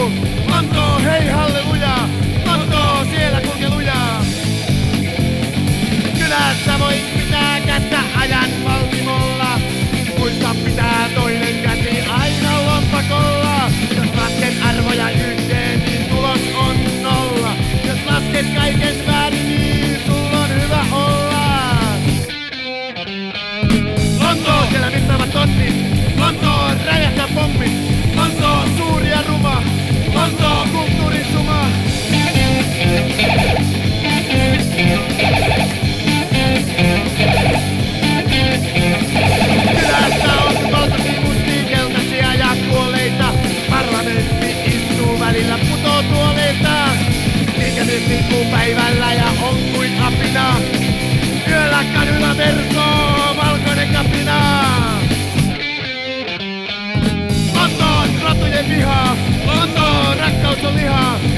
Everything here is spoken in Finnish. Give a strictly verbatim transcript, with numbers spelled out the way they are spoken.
Lontoo, Lontoo, hei halleluja, Lontoo, siellä kulke lujaa. Kylässä voi pitää kättä ajan valtimolla, muista pitää toinen käsi aina lompakolla. Jos lasket arvoja yhteen, niin tulos on nolla. Jos lasket kaiken väärin, niin sulla on hyvä olla. Lontoo, siellä mittaavat tonnit, Lontoo, räjähtää pommit, Lontoo, suuri ja ruma, Lontoo, kulttuurin suma. Kylässä on valtaisia mustia, keltaisia ja kuolleita. Parlamentti istuu välillä putoo tuoleilta. Mikä nyt liikkuu päivällä ja on kuin apina. Yöllä kadulla verkoo valkoinen kapina. Lontoo on rotujen vihaa, Lontoo rakkaus on lihaa.